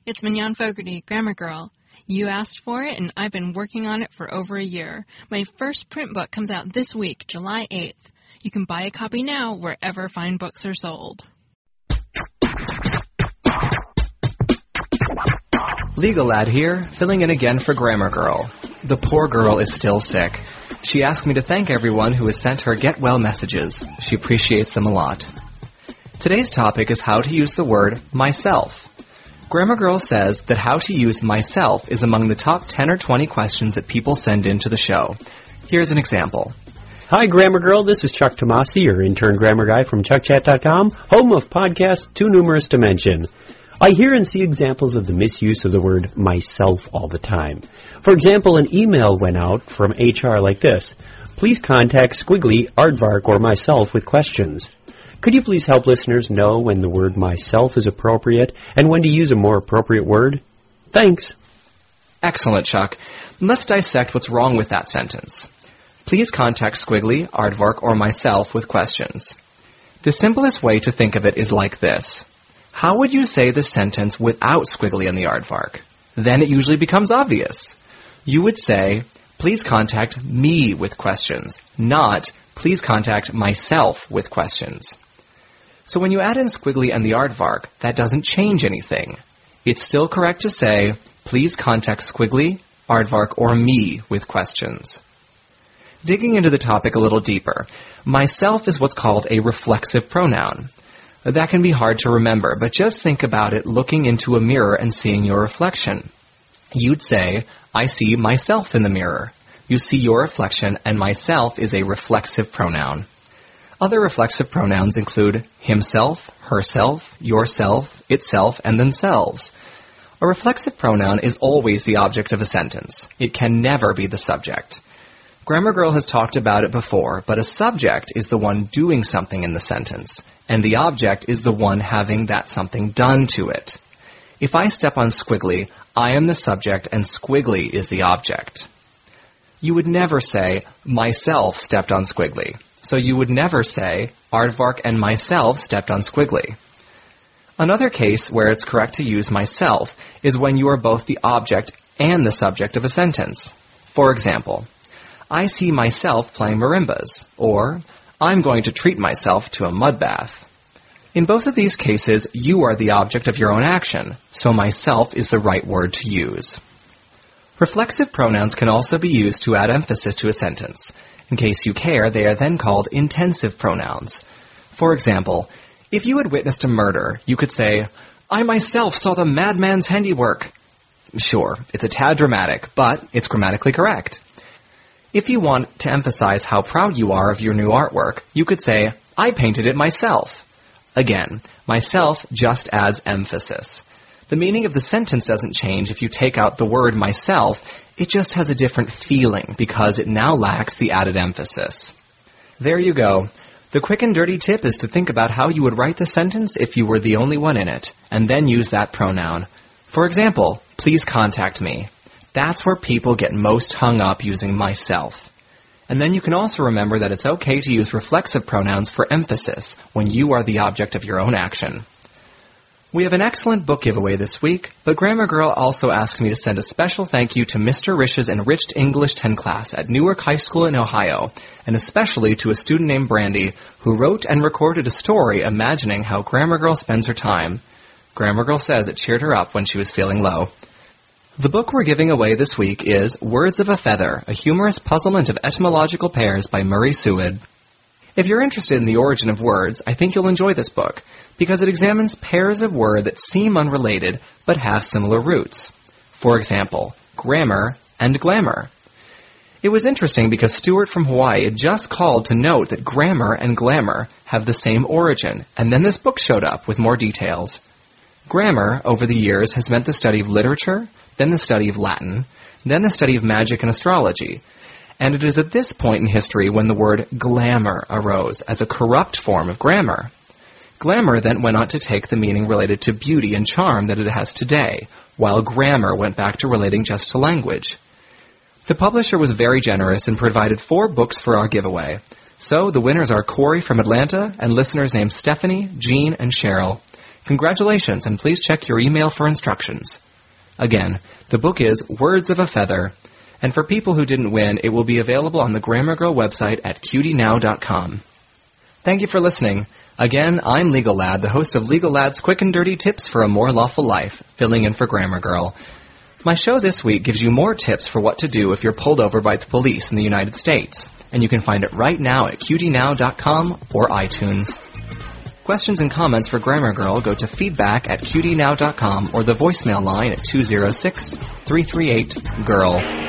It's Mignon Fogarty, Grammar Girl. You asked for it, and I've been working on it for over a year. My first print book comes out this week, July 8th. You can buy a copy now wherever fine books are sold. Legal Lad here, filling in again for Grammar Girl. The poor girl is still sick. She asked me to thank everyone who has sent her get well messages. She appreciates them a lot. Today's topic is how to use the word myself. Grammar Girl says that how to use myself is among the top 10 or 20 questions that people send in to the show. Here's an example. Hi, Grammar Girl. This is Chuck Tomasi, your intern grammar guy from ChuckChat.com, home of podcasts too numerous to mention. I hear and see examples of the misuse of the word myself all the time. For example, an email went out from HR like this. Please contact Squiggly, Aardvark, or myself with questions. Could you please help listeners know when the word myself is appropriate and when to use a more appropriate word? Thanks. Excellent, Chuck. Let's dissect what's wrong with that sentence. Please contact Squiggly, Aardvark, or myself with questions. The simplest way to think of it is like this. How would you say the sentence without Squiggly and the Aardvark? Then it usually becomes obvious. You would say, please contact me with questions, not please contact myself with questions. So when you add in Squiggly and the Aardvark, that doesn't change anything. It's still correct to say, please contact Squiggly, Aardvark, or me with questions. Digging into the topic a little deeper, myself is what's called a reflexive pronoun. That can be hard to remember, but just think about it looking into a mirror and seeing your reflection. You'd say, I see myself in the mirror. You see your reflection, and myself is a reflexive pronoun. Other reflexive pronouns include himself, herself, yourself, itself, and themselves. A reflexive pronoun is always the object of a sentence. It can never be the subject. Grammar Girl has talked about it before, but a subject is the one doing something in the sentence, and the object is the one having that something done to it. If I step on Squiggly, I am the subject and Squiggly is the object. You would never say, myself stepped on Squiggly. So you would never say, Aardvark and myself stepped on Squiggly. Another case where it's correct to use myself is when you are both the object and the subject of a sentence. For example, I see myself playing marimbas, or I'm going to treat myself to a mud bath. In both of these cases, you are the object of your own action, so myself is the right word to use. Reflexive pronouns can also be used to add emphasis to a sentence. In case you care, they are then called intensive pronouns. For example, if you had witnessed a murder, you could say, I myself saw the madman's handiwork. Sure, it's a tad dramatic, but it's grammatically correct. If you want to emphasize how proud you are of your new artwork, you could say, I painted it myself. Again, myself just adds emphasis. The meaning of the sentence doesn't change if you take out the word myself, it just has a different feeling because it now lacks the added emphasis. There you go. The quick and dirty tip is to think about how you would write the sentence if you were the only one in it, and then use that pronoun. For example, please contact me. That's where people get most hung up using myself. And then you can also remember that it's okay to use reflexive pronouns for emphasis when you are the object of your own action. We have an excellent book giveaway this week, but Grammar Girl also asked me to send a special thank you to Mr. Rish's Enriched English 10 class at Newark High School in Ohio, and especially to a student named Brandy, who wrote and recorded a story imagining how Grammar Girl spends her time. Grammar Girl says it cheered her up when she was feeling low. The book we're giving away this week is Words of a Feather, a humorous puzzlement of etymological pairs by Murray Seward. If you're interested in the origin of words, I think you'll enjoy this book, because it examines pairs of words that seem unrelated but have similar roots. For example, grammar and glamour. It was interesting because Stuart from Hawaii had just called to note that grammar and glamour have the same origin, and then this book showed up with more details. Grammar, over the years, has meant the study of literature, then the study of Latin, then the study of magic and astrology. And it is at this point in history when the word glamour arose as a corrupt form of grammar. Glamour then went on to take the meaning related to beauty and charm that it has today, while grammar went back to relating just to language. The publisher was very generous and provided 4 books for our giveaway. So the winners are Corey from Atlanta and listeners named Stephanie, Jean, and Cheryl. Congratulations, and please check your email for instructions. Again, the book is Words of a Feather, and for people who didn't win, it will be available on the Grammar Girl website at cutynow.com. Thank you for listening. Again, I'm Legal Lad, the host of Legal Lad's Quick and Dirty Tips for a More Lawful Life, filling in for Grammar Girl. My show this week gives you more tips for what to do if you're pulled over by the police in the United States, and you can find it right now at cutynow.com or iTunes. Questions and comments for Grammar Girl go to feedback@cutynow.com or the voicemail line at 206-338-GIRL.